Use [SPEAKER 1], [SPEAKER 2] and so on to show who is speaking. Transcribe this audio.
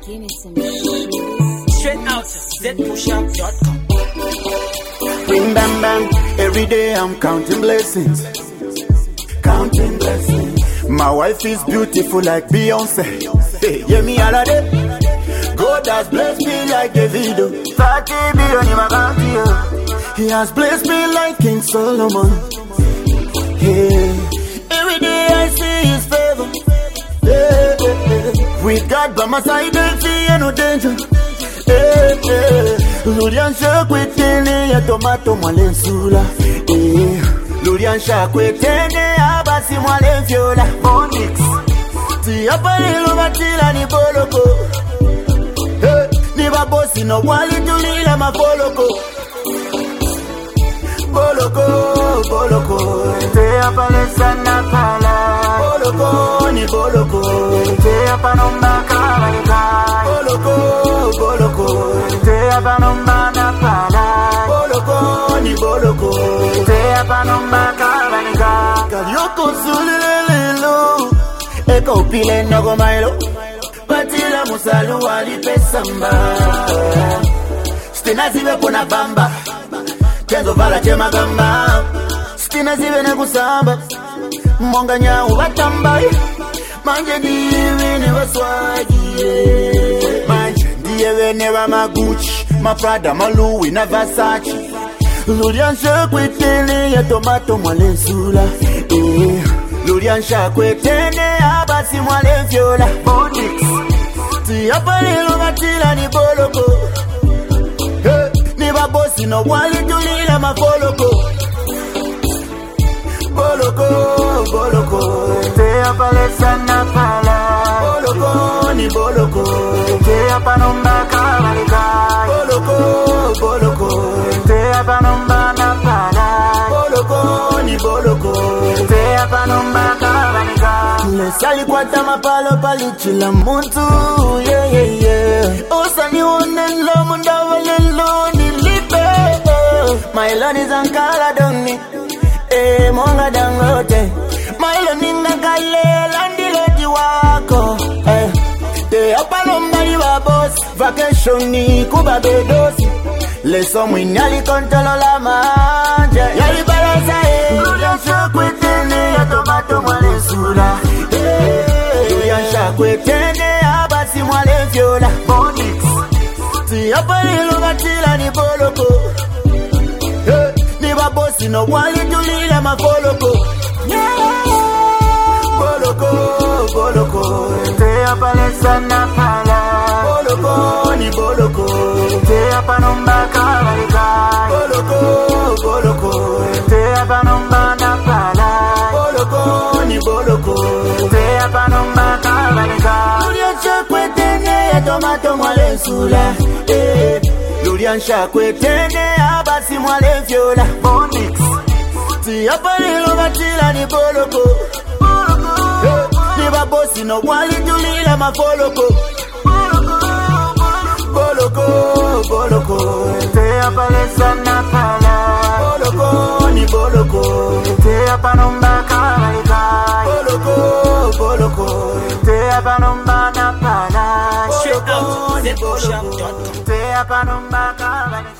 [SPEAKER 1] Give me some shit.
[SPEAKER 2] Straight out zpushup.com.
[SPEAKER 3] Bing bang bang, every day I'm counting blessings. Counting blessings. My wife is beautiful like Beyonce. Hey, hear me all of day. God has blessed me like Davido. 30 billion in my account. He has blessed me like King Solomon. Hey, every day I see his favor. Hey, hey, hey. With God by my side, I fear no danger. Hey, hey. Lurian shakwetene ya tomato mwalensula. Hey, Lurian shakwetene abasi mwalenfiola. Onyx. Ti apalilo matila ni boloko. Hey, ni babosi no wali tulila mafoloko. Boloko, boloko. Te apalesa na pala. Boloko, ni boloko. Te apanomba kabalika. Boloko, boloko. Te apanomba na pala. Boloko, ni boloko. Te apanomba kabalika. Kalioko sulilelo. Eko pile nogo mailo. Patila musalu alipesamba. Stina zive kuna bamba. Kenzo vala chema gamba. Stina zive ne kusamba. Monga nyau batamba. Manje diwe ne waswaji. Manje diwe ne wa Magucci. Ma Prada, ma Louis, na Versace. Lurian shakwetene ya tomato mwalensula. Lurian shakwetene abasi mwalenfiola. Onyx. Ti apalilo matila ni boloko. Hey, ni babosi no wali tulila mafoloko. Boloko, boloko. Te apalesa na pala. Boloko, ni boloko. Te apanomba kabalika. Boloko, boloko. Te apanomba na pala. Boloko, ni boloko. Te apanomba kabalika. Lesali kwata mapalo palichila muntu. Yeah, yeah, yeah. Osani wonenlo mundawalelo nilipe. My Lord is ankala doni. Monga dangote. Mailo ninga kale landilodi wako. Te apalomba liwa boss. Vacation ni kuba bedosi. Leso mwinyali kontolo la manje. Yali balasa Lurian shakwetene ya tomato mwalensula. Lurian shakwetene abasi mwalenfiola. Onyx. Ti apalilo matila ni boloko. Ni babosi no wali tulila mafoloko. Boloko, boloko. Te apalesa na pala. Boloko, ni boloko. Te apanomba kabalika. Boloko, boloko. Te apanomba na pala. Boloko, ni boloko. Te apanomba kabalika. Lurian shakwetene ya tomato mwalensula. Lurian shakwetene abasi mwalenfiola. Onyx. Ti apalilo matila ni boloko. Ni babosi no wali tulila mafoloko. Boloko, boloko. Te apalesa na pala. Boloko, ni boloko. Te apanomba kabalika. Boloko, boloko. Te apanomba na pala.
[SPEAKER 2] Straight out zpushup.com.
[SPEAKER 3] Te apanomba kabalika.